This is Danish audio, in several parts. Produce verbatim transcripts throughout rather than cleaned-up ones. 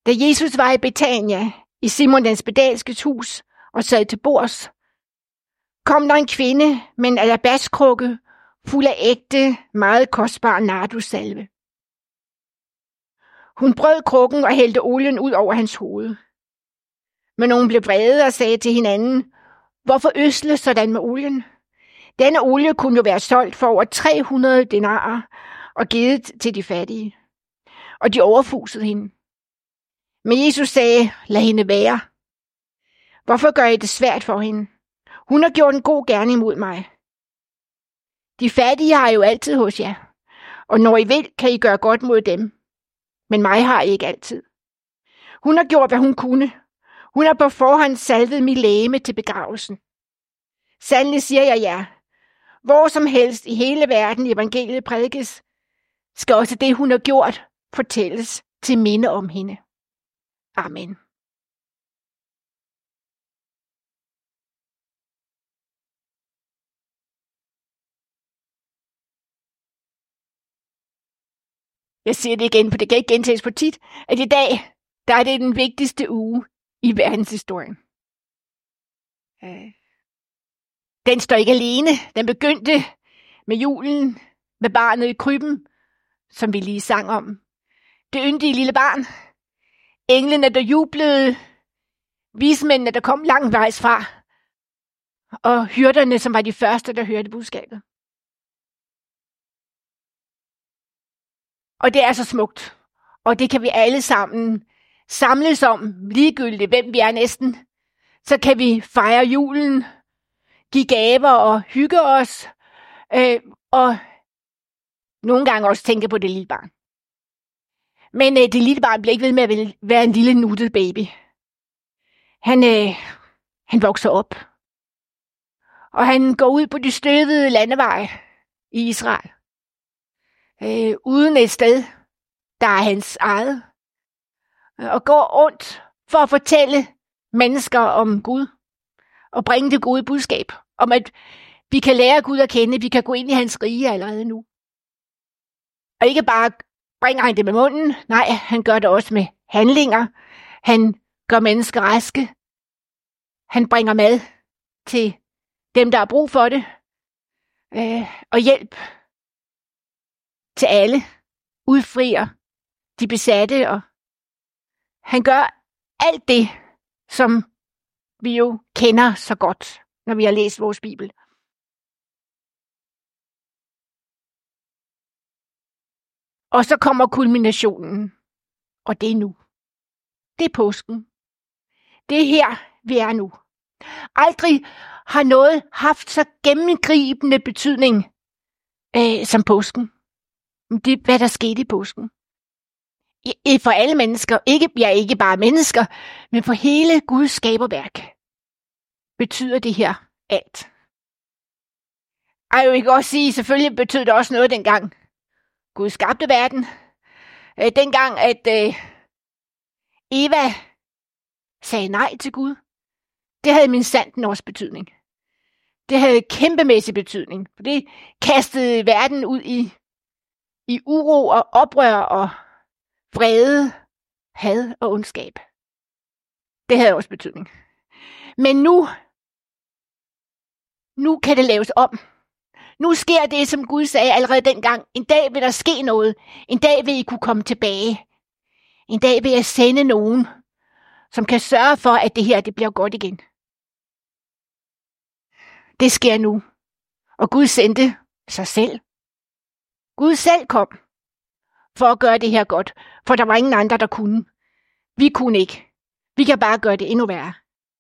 Da Jesus var i Betania, i Simon den spedalskes hus, og sad til bords, kom der en kvinde med en alabastkrukke fuld af ægte, meget kostbar nardussalve. Hun brød krukken og hældte olien ud over hans hoved. Men nogen blev vrede og sagde til hinanden, hvorfor ødsle sådan med olien? Denne olie kunne jo være solgt for over tre hundrede denarer og givet til de fattige. Og de overfusede hende. Men Jesus sagde, lad hende være. Hvorfor gør I det svært for hende? Hun har gjort en god gerning mod mig. De fattige har I jo altid hos jer, og når I vil, kan I gøre godt mod dem. Men mig har I ikke altid. Hun har gjort, hvad hun kunne. Hun har på forhånd salvet mit legeme til begravelsen. Sandelig siger jeg jer, hvor som helst i hele verden evangeliet prædikes, skal også det, hun har gjort, fortælles til minde om hende. Amen. Jeg siger det igen, for det kan ikke gentages for tit, at i dag, der er det den vigtigste uge i verdenshistorien. Den står ikke alene. Den begyndte med julen, med barnet i krybben, som vi lige sang om. Det yndige lille barn. Englene, der jublede. Vismændene, der kom langvejs fra. Og hyrderne, som var de første, der hørte budskabet. Og det er så smukt. Og det kan vi alle sammen samles om, ligegyldigt hvem vi er næsten. Så kan vi fejre julen, give gaver og hygge os. Øh, og nogle gange også tænke på det lille barn. Men øh, det lille barn bliver ikke ved med at være en lille nuttet baby. Han, øh, han vokser op. Og han går ud på de støvede landeveje i Israel. Øh, uden et sted, der er hans eget. Og går rundt for at fortælle mennesker om Gud. Og bringe det gode budskab. Om at vi kan lære Gud at kende. Vi kan gå ind i hans rige allerede nu. Og ikke bare bringer han det med munden. Nej, han gør det også med handlinger. Han gør mennesker raske. Han bringer mad til dem, der har brug for det. Øh, og hjælp til alle. Udfrier de besatte. Og han gør alt det, som vi jo kender så godt, når vi har læst vores Bibel. Og så kommer kulminationen. Og det er nu. Det er påsken. Det er her, vi er nu. Aldrig har noget haft så gennemgribende betydning øh, som påsken. Det er, hvad der skete i påsken. I, for alle mennesker, ikke, ja, ikke bare mennesker, men for hele Guds skaberværk, betyder det her alt. Jeg vil også sige, selvfølgelig betød det også noget dengang Gud skabte verden. Øh, dengang, at øh, Eva sagde nej til Gud, det havde min sanden også betydning. Det havde kæmpemæssig betydning, for det kastede verden ud i, i uro og oprør og vrede, had og ondskab. Det havde også betydning. Men nu, nu kan det laves om. Nu sker det, som Gud sagde allerede dengang. En dag vil der ske noget. En dag vil I kunne komme tilbage. En dag vil jeg sende nogen, som kan sørge for, at det her det bliver godt igen. Det sker nu. Og Gud sendte sig selv. Gud selv kom for at gøre det her godt. For der var ingen andre, der kunne. Vi kunne ikke. Vi kan bare gøre det endnu værre.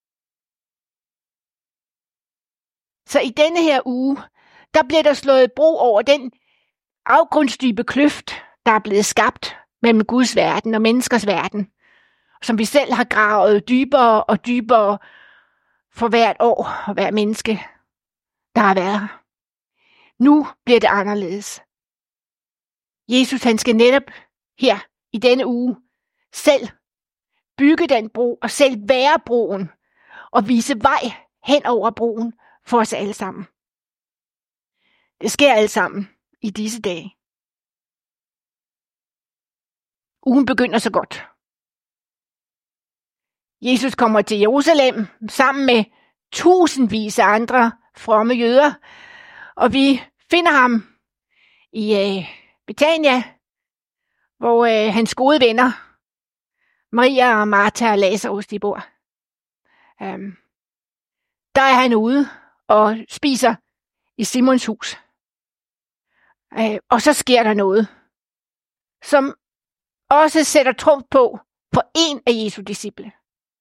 Så i denne her uge, der bliver der slået bro over den afgrundsdybe kløft, der er blevet skabt mellem Guds verden og menneskers verden, som vi selv har gravet dybere og dybere for hvert år og hver menneske, der har været her. Nu bliver det anderledes. Jesus, han skal netop her i denne uge selv bygge den bro og selv være broen og vise vej hen over broen for os alle sammen. Det sker alle sammen i disse dage. Ugen begynder så godt. Jesus kommer til Jerusalem sammen med tusindvis af andre fromme jøder, og vi finder ham i øh, Betania, hvor øh, hans gode venner, Maria og Martha og Lazarus, de bor. Um, der er han ude og spiser i Simons hus. Uh, og så sker der noget, som også sætter trumf på for en af Jesu disciple.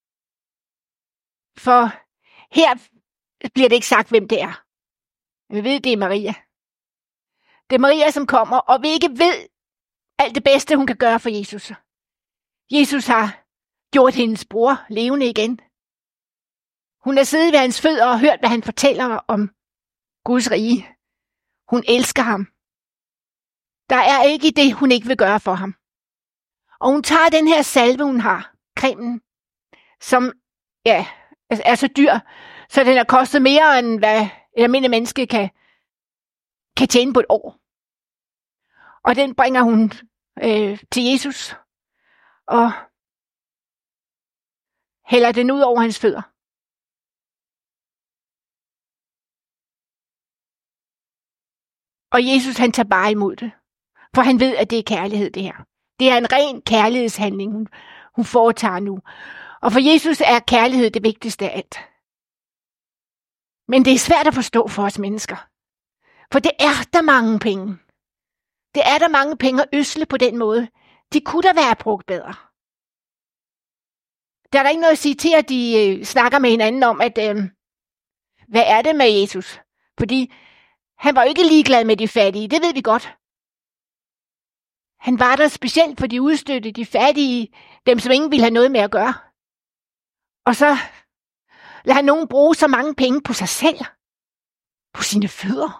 For her bliver det ikke sagt, hvem det er. Vi ved, det er Maria. Det er Maria, som kommer, og vi ikke ved alt det bedste, hun kan gøre for Jesus. Jesus har gjort hendes bror levende igen. Hun er siddet ved hans fødder og hørt, hvad han fortæller om Guds rige. Hun elsker ham. Der er ikke det, hun ikke vil gøre for ham. Og hun tager den her salve, hun har, cremen, som ja, er så dyr, så den har kostet mere, end hvad et almindeligt menneske kan, kan tjene på et år. Og den bringer hun øh, til Jesus og hælder den ud over hans fødder. Og Jesus, han tager bare imod det. For han ved, at det er kærlighed, det her. Det er en ren kærlighedshandling, hun, hun foretager nu. Og for Jesus er kærlighed det vigtigste af alt. Men det er svært at forstå for os mennesker. For det er der mange penge. Det er der mange penge at øsle på den måde. De kunne da være brugt bedre. Der er der ikke noget at sige til, at de øh, snakker med hinanden om, at øh, hvad er det med Jesus? Fordi han var jo ikke ligeglad med de fattige, det ved vi godt. Han var der specielt for de udstødte, de fattige, dem som ingen ville have noget med at gøre. Og så lader han nogen bruge så mange penge på sig selv, på sine fødder.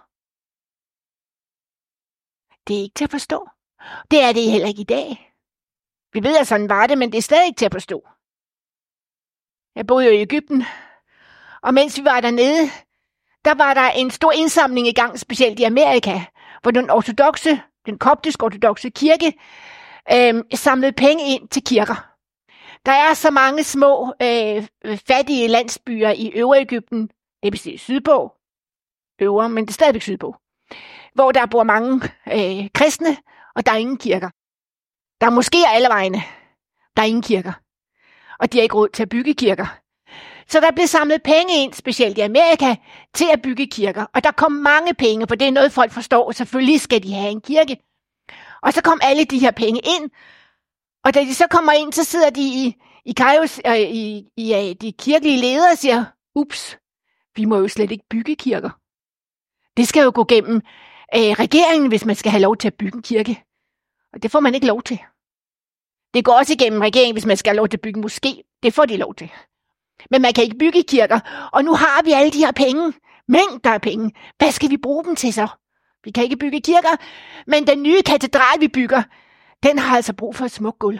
Det er ikke til at forstå. Det er det heller ikke i dag. Vi ved, at sådan var det, men det er stadig ikke til at forstå. Jeg boede jo i Egypten, og mens vi var dernede, der var der en stor indsamling i gang, specielt i Amerika, hvor den ortodokse, den koptisk-ortodokse kirke øh, samlede penge ind til kirker. Der er så mange små, øh, fattige landsbyer i Øvre Egypten, det vil sige sydpå, øvre, men det er stadigvæk sydpå, hvor der bor mange øh, kristne, og der er ingen kirker. Der er måske alle vegne, der er ingen kirker. Og de har ikke råd til at bygge kirker. Så der blev samlet penge ind, specielt i Amerika, til at bygge kirker. Og der kom mange penge, for det er noget, folk forstår. Selvfølgelig skal de have en kirke. Og så kom alle de her penge ind. Og da de så kommer ind, så sidder de i, i, Kairos, øh, i, i øh, de kirkelige ledere og siger, ups, vi må jo slet ikke bygge kirker. Det skal jo gå gennem øh, regeringen, hvis man skal have lov til at bygge en kirke. Og det får man ikke lov til. Det går også igennem regeringen, hvis man skal have lov til at bygge en moské. Det får de lov til. Men man kan ikke bygge kirker. Og nu har vi alle de her penge. Mængder af penge. Hvad skal vi bruge dem til så? Vi kan ikke bygge kirker. Men den nye katedral, vi bygger, den har altså brug for et smukt gulv.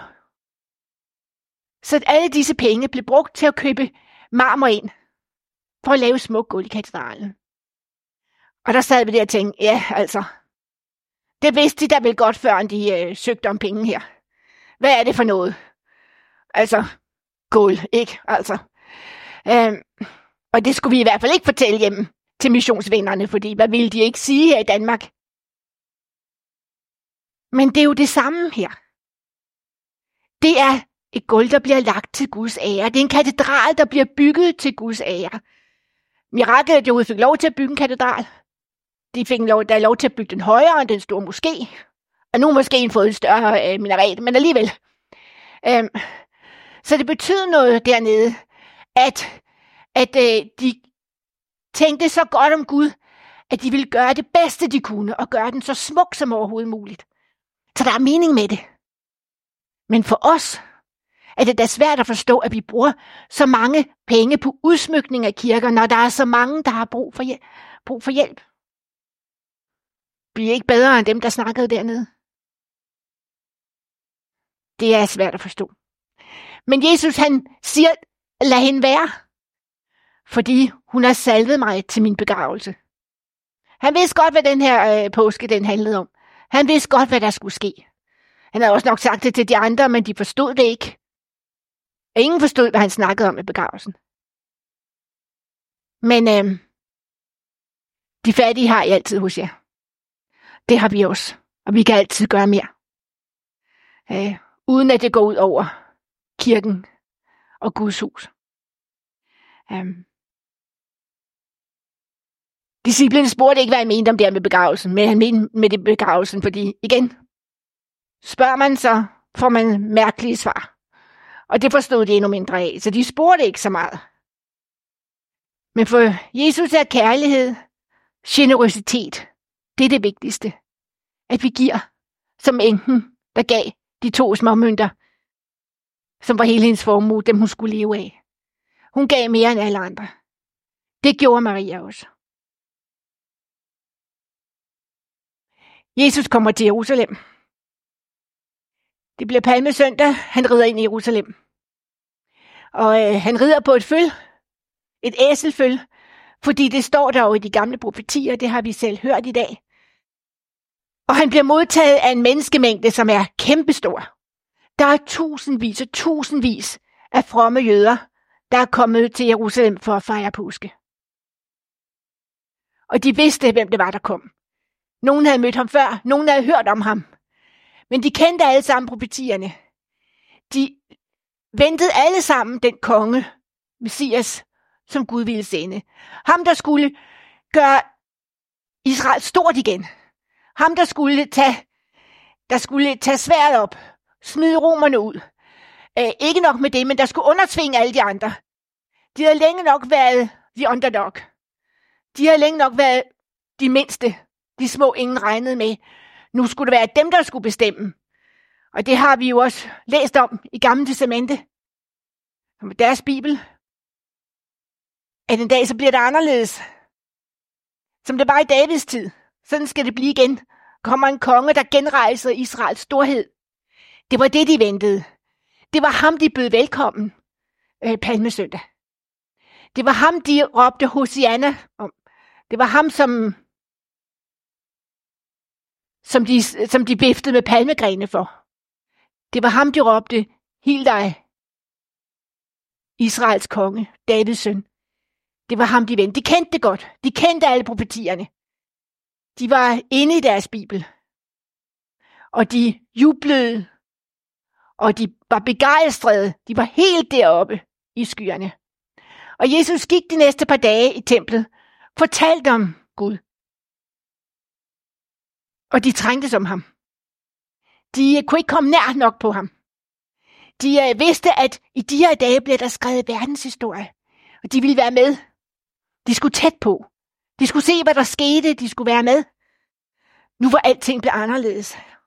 Så alle disse penge blev brugt til at købe marmor ind. For at lave et smukt gulv i katedralen. Og der sad vi der og tænkte, ja altså. Det vidste de da vel godt, før de øh, søgte om penge her. Hvad er det for noget? Altså, gulv, ikke? Altså. Øhm, og det skulle vi i hvert fald ikke fortælle hjem til missionsvennerne, fordi hvad ville de ikke sige her i Danmark? Men det er jo det samme her. Det er et gulv, der bliver lagt til Guds ære. Det er en katedral, der bliver bygget til Guds ære. Mirakel, at de fik lov til at bygge en katedral. De fik lov, der lov til at bygge den højere end den store moské. Og nu har måske fået en større øh, minaret, men alligevel. Øhm, så det betyder noget dernede, at, at øh, de tænkte så godt om Gud, at de ville gøre det bedste, de kunne, og gøre den så smuk som overhovedet muligt. Så der er mening med det. Men for os er det da svært at forstå, at vi bruger så mange penge på udsmykning af kirker, når der er så mange, der har brug for hjælp. Brug for hjælp. Vi er ikke bedre end dem, der snakkede dernede. Det er svært at forstå. Men Jesus, han siger, lad hende være, fordi hun har salvet mig til min begravelse. Han vidste godt, hvad den her øh, påske den handlede om. Han vidste godt, hvad der skulle ske. Han havde også nok sagt det til de andre, men de forstod det ikke. Og ingen forstod, hvad han snakkede om i begravelsen. Men øh, de fattige har I altid hos jer. Det har vi også. Og vi kan altid gøre mere. Øh, uden at det går ud over kirken og Guds hus. Øh. Disciplene spurgte ikke, hvad han mente om det her med begravelsen, men han mente med det begravelsen, fordi igen, spørger man, så får man mærkelige svar. Og det forstod de endnu mindre af, så de spurgte ikke så meget. Men for Jesus er kærlighed, generøsitet, det er det vigtigste. At vi giver, som enken, der gav de to småmønter, som var hele hendes formue, dem hun skulle leve af. Hun gav mere end alle andre. Det gjorde Maria også. Jesus kommer til Jerusalem. Det bliver palmesøndag, han rider ind i Jerusalem. Og øh, han rider på et føl, et æselføl, fordi det står der jo i de gamle profetier, det har vi selv hørt i dag. Og han bliver modtaget af en menneskemængde, som er kæmpestor. Der er tusindvis og tusindvis af fromme jøder, der er kommet til Jerusalem for at fejre påske. Og de vidste, hvem det var, der kom. Nogen havde mødt ham før, nogen havde hørt om ham. Men de kendte alle sammen profetierne. De ventede alle sammen den konge, Messias, som Gud ville sende. Ham, der skulle gøre Israel stort igen. Ham, der skulle tage, der skulle tage sværdet op, smide romerne ud. Æh, ikke nok med det, men der skulle undertvinge alle de andre. De havde længe nok været the underdog. De havde længe nok været de mindste, de små ingen regnede med. Nu skulle det være dem, der skulle bestemme. Og det har vi jo også læst om i Gamle Testamente. Og deres bibel. At en dag så bliver det anderledes. Som det var i Davids tid. Sådan skal det blive igen. Kommer en konge, der genrejser Israels storhed. Det var det, de ventede. Det var ham, de bød velkommen. Øh, palmesøndag. Det var ham, de råbte Hosianna om. Det var ham, som, som, de, som de biftede med palmegrene for. Det var ham, de råbte, hil dig, Israels konge, Davids søn. Det var ham, de vendte. De kendte det godt. De kendte alle profetierne. De var inde i deres bibel. Og de jublede. Og de var begejstrede. De var helt deroppe i skyerne. Og Jesus gik de næste par dage i templet, fortalte om Gud. Og de trængtes om ham. De kunne ikke komme nær nok på ham. De vidste, at i de her dage blev der skrevet verdenshistorie. Og de ville være med. De skulle tæt på. De skulle se, hvad der skete. De skulle være med. Nu var alting blevet anderledes.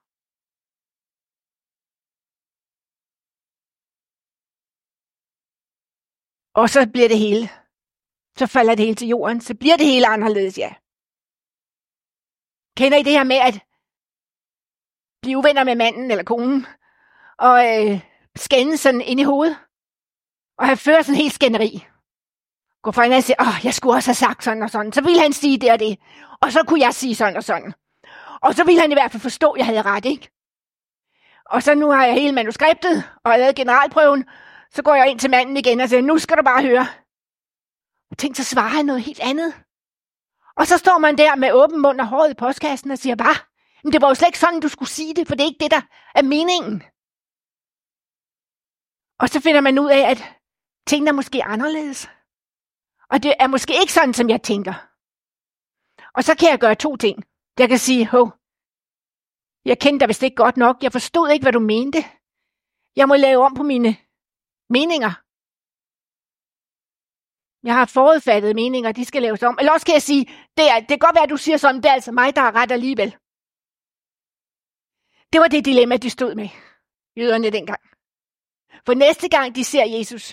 Og så bliver det hele. Så falder det hele til jorden. Så bliver det hele anderledes, ja. Kender I det her med at blive uvenner med manden eller konen? Og øh, skændes sådan ind i hovedet? Og have ført sådan en helt skænderi? Gå fra hinanden og sige, åh, jeg skulle også have sagt sådan og sådan. Så ville han sige det og det. Og så kunne jeg sige sådan og sådan. Og så ville han i hvert fald forstå, at jeg havde ret, ikke? Og så nu har jeg hele manuskriptet og lavet generalprøven. Så går jeg ind til manden igen og siger, nu skal du bare høre. Og tænk, så svarer han noget helt andet. Og så står man der med åben mund og håret i postkassen og siger, hvad? Men det var jo slet ikke sådan, du skulle sige det, for det er ikke det, der er meningen. Og så finder man ud af, at tingene er måske anderledes. Og det er måske ikke sådan, som jeg tænker. Og så kan jeg gøre to ting. Jeg kan sige, hov, jeg kendte dig vist ikke godt nok. Jeg forstod ikke, hvad du mente. Jeg må lave om på mine meninger. Jeg har forudfattede meninger, de skal laves om. Eller også kan jeg sige, det, er, det kan godt være, at du siger sådan, det er altså mig, der har ret alligevel. Det var det dilemma, de stod med, jøderne dengang. For næste gang, de ser Jesus,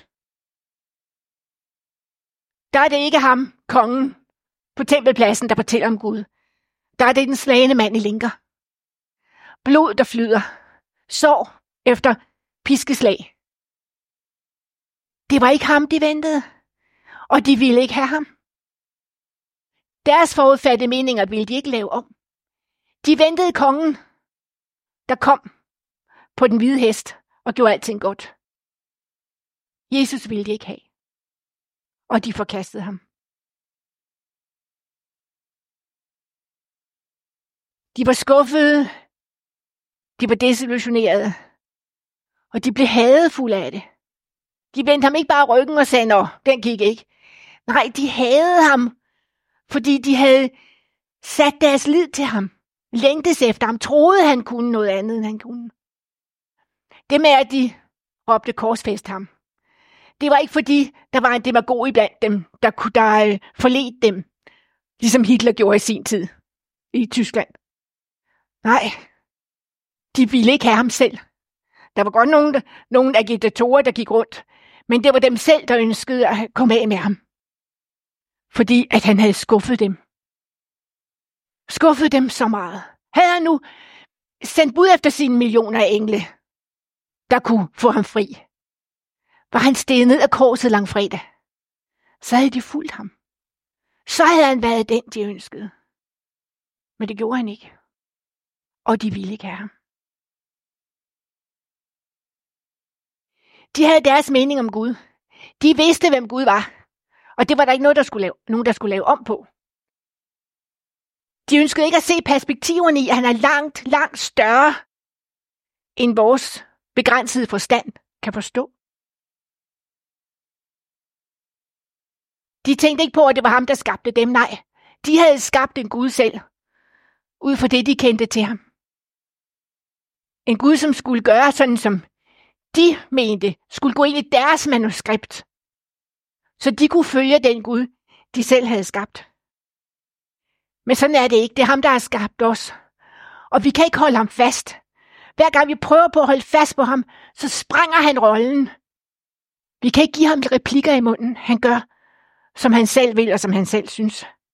der er det ikke ham, kongen, på tempelpladsen, der fortæller om Gud. Der er det den slagende mand i lænker. Blod, der flyder. Sår efter piskeslag. Det var ikke ham, de ventede. Og de ville ikke have ham. Deres forudfattede meninger ville de ikke lave om. De ventede kongen, der kom på den hvide hest og gjorde alting godt. Jesus ville de ikke have. Og de forkastede ham. De var skuffede. De var desillusionerede. Og de blev hadefulde af det. De vendte ham ikke bare ryggen og sagde, nå, den gik ikke. Nej, de hadede ham, fordi de havde sat deres lid til ham. Længtes efter ham. Troede, han kunne noget andet, end han kunne. Det med, at de råbte korsfæst ham. Det var ikke fordi, der var en demagog iblandt dem, der kunne der forlede dem. Ligesom Hitler gjorde i sin tid i Tyskland. Nej, de ville ikke have ham selv. Der var godt nogle, der, nogle agitatorer, der gik rundt. Men det var dem selv, der ønskede at komme af med ham. Fordi at han havde skuffet dem. Skuffet dem så meget. Havde han nu sendt bud efter sine millioner af engle, der kunne få ham fri. Var han steget ned af korset langfredag, så havde de fulgt ham. Så havde han været den, de ønskede. Men det gjorde han ikke. Og de ville ikke have ham. De havde deres mening om Gud. De vidste, hvem Gud var. Og det var der ikke noget, der skulle lave, nogen, der skulle lave om på. De ønskede ikke at se perspektiverne i, at han er langt, langt større, end vores begrænsede forstand kan forstå. De tænkte ikke på, at det var ham, der skabte dem. Nej, de havde skabt en Gud selv, ud fra det, de kendte til ham. En Gud, som skulle gøre sådan, som de mente, skulle gå ind i deres manuskript, så de kunne følge den Gud, de selv havde skabt. Men sådan er det ikke. Det er ham, der har skabt os. Og vi kan ikke holde ham fast. Hver gang vi prøver på at holde fast på ham, så sprænger han rollen. Vi kan ikke give ham replikker i munden. Han gør, som han selv vil, og som han selv synes.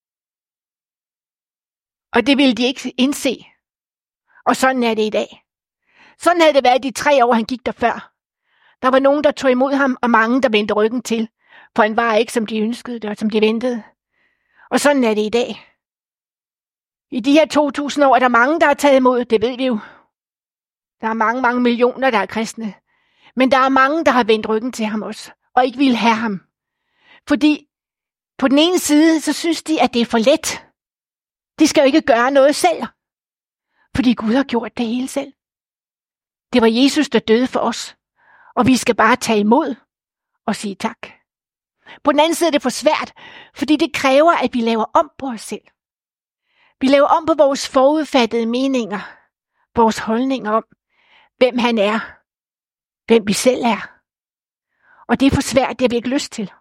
Og det ville de ikke indse. Og sådan er det i dag. Sådan havde det været de tre år, han gik der før. Der var nogen, der tog imod ham, og mange, der vendte ryggen til. For han var ikke, som de ønskede det, og som de ventede. Og sådan er det i dag. I de her to tusind år er der mange, der har taget imod, det ved vi jo. Der er mange, mange millioner, der er kristne. Men der er mange, der har vendt ryggen til ham også, og ikke vil have ham. Fordi på den ene side, så synes de, at det er for let. De skal jo ikke gøre noget selv. Fordi Gud har gjort det hele selv. Det var Jesus, der døde for os. Og vi skal bare tage imod og sige tak. På den anden side er det for svært, fordi det kræver, at vi laver om på os selv. Vi laver om på vores forudfattede meninger, vores holdninger om, hvem han er, hvem vi selv er. Og det er for svært, det har vi ikke lyst til.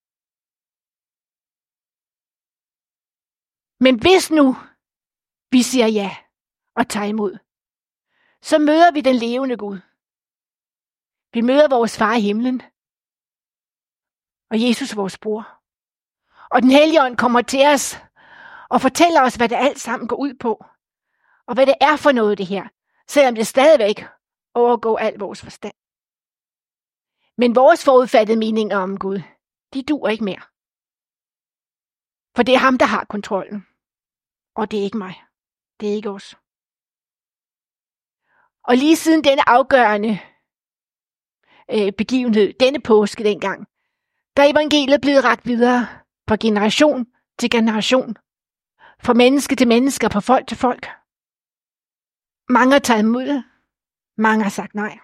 Men hvis nu vi siger ja og tager imod, så møder vi den levende Gud. Vi møder vores far i himlen, og Jesus vores bror. Og den hellige ånd kommer til os og fortæller os, hvad det alt sammen går ud på, og hvad det er for noget det her, selvom det stadigvæk overgår al vores forstand. Men vores forudfattede meninger om Gud, de duer ikke mere. For det er ham, der har kontrollen, og det er ikke mig. Det er ikke os. Og lige siden denne afgørende øh, begivenhed, denne påske dengang, der er evangeliet blevet rakt videre fra generation til generation, fra menneske til menneske og fra folk til folk. Mange har taget imod det, mange har sagt nej.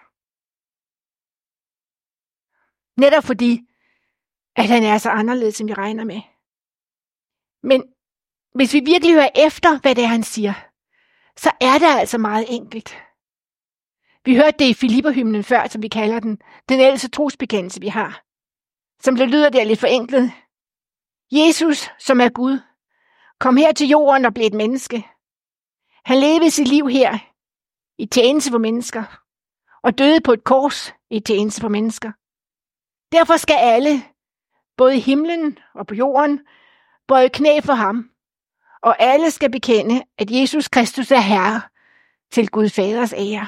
Netop fordi, at han er så anderledes, som vi regner med. Men hvis vi virkelig hører efter, hvad det er, han siger, så er det altså meget enkelt. Vi hørte det i Filipperhymnen før, som vi kalder den, den ældste trosbekendelse, vi har. Som det lyder der lidt forenklet. Jesus, som er Gud, kom her til jorden og blev et menneske. Han levede sit liv her i tjeneste for mennesker, og døde på et kors i tjeneste for mennesker. Derfor skal alle, både i himlen og på jorden, bøje knæ for ham, og alle skal bekende, at Jesus Kristus er Herre til Gud Faders ære.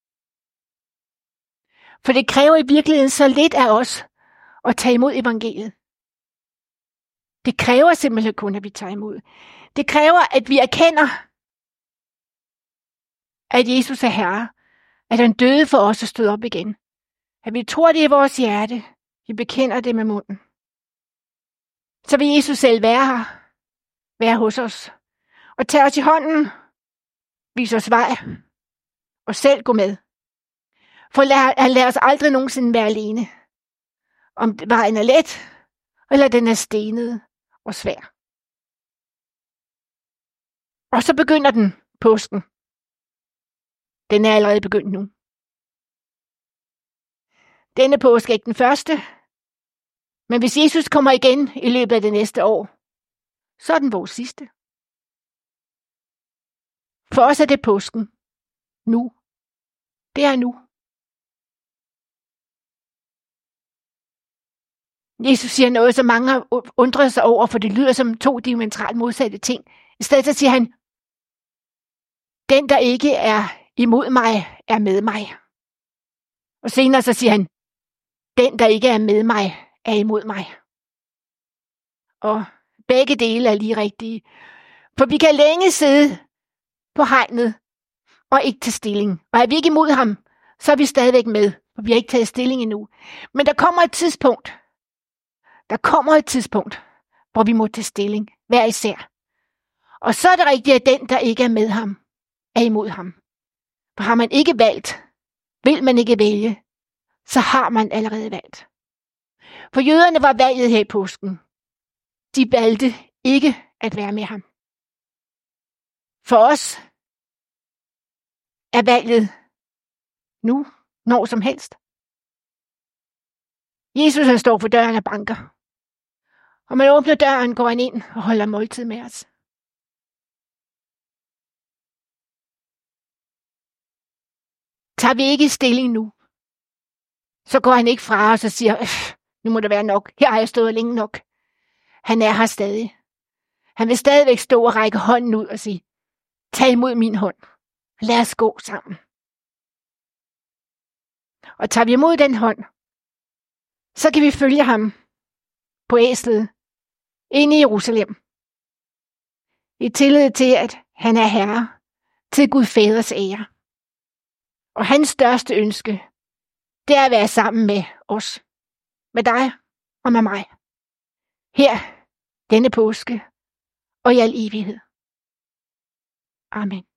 For det kræver i virkeligheden så lidt af os at tage imod evangeliet. Det kræver simpelthen kun, at vi tager imod. Det kræver, at vi erkender, at Jesus er Herre, at han døde for os og stod op igen. At vi tror det i vores hjerte, Vi bekender det med munden. Så vil Jesus selv være her, være hos os, og tage os i hånden, vise os vej, og selv gå med. For han lader os aldrig nogensinde være alene. Om vejen er let, eller den er stenet og svær. Og så begynder den, påsken. Den er allerede begyndt nu. Denne påske er ikke den første, men hvis Jesus kommer igen i løbet af det næste år, så er den vores sidste. For os er det påsken. Nu. Det er nu. Jesus siger noget, som mange har undret sig over, for det lyder som to diametralt modsatte ting. I stedet så siger han, den der ikke er imod mig, er med mig. Og senere så siger han, den der ikke er med mig, er imod mig. Og begge dele er lige rigtige. For vi kan længe sidde på hegnet og ikke tage stilling. Og er vi ikke imod ham, så er vi stadigvæk med, for vi har ikke taget stilling endnu. Men der kommer et tidspunkt, der kommer et tidspunkt, hvor vi må tage stilling, hver især. Og så er det rigtigt, at den, der ikke er med ham, er imod ham. For har man ikke valgt, vil man ikke vælge, så har man allerede valgt. For jøderne var valget her i påsken. De valgte ikke at være med ham. For os er valget nu, når som helst. Jesus han står for døren og banker. Og man åbner døren, går han ind og holder måltid med os. Tager vi ikke stilling nu, så går han ikke fra os og siger, nu må det være nok, her har jeg stået længe nok. Han er her stadig. Han vil stadigvæk stå og række hånden ud og sige, tag imod min hånd, lad os gå sammen. Og tager vi imod den hånd, så kan vi følge ham på æslet ind i Jerusalem. I tillid til, at han er herre til Gud Faders ære. Og hans største ønske, det er at være sammen med os, med dig og med mig. Her, denne påske og i al evighed. Amen.